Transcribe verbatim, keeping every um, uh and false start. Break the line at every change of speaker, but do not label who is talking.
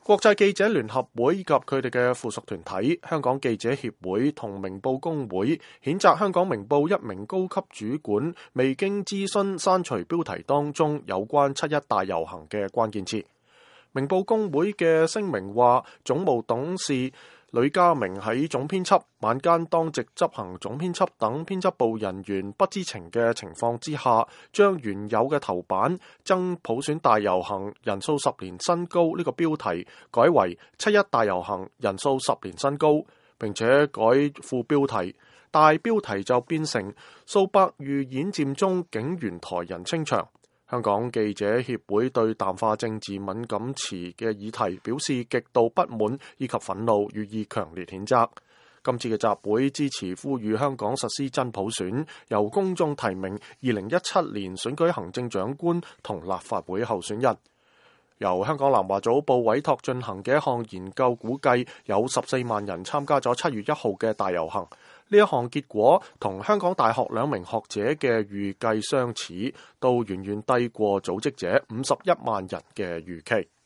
國際記者聯合會以及佢哋嘅附屬團體香港記者協會同明報工會譴責香港明報一名高級主管未經諮詢刪除標題當中有關七一大遊行嘅關鍵詞。明報工會嘅聲明話，總務董事呂家明喺總編輯、晚間當值執行總編輯等編輯部人員不知情嘅情況之下，將原有嘅頭版增普選大遊行人數十年新高呢個標題改為七一大遊行人數十年新高，並且改副標題，大標題就變成數百遇演佔中警員抬人清場。香港記者協會對淡化政治敏感詞嘅議題表示極度不滿以及憤怒，予以強烈譴責。今次嘅集會支持呼籲香港實施真普選，由公眾提名二零一七年選舉行政長官同立法會候選人。由香港南華早報委託進行嘅一項研究估計，有十四萬人參加咗七月一號嘅大遊行。呢一項結果同香港大學兩名學者嘅預計相似，都遠遠低過組織者五十一萬人嘅預期。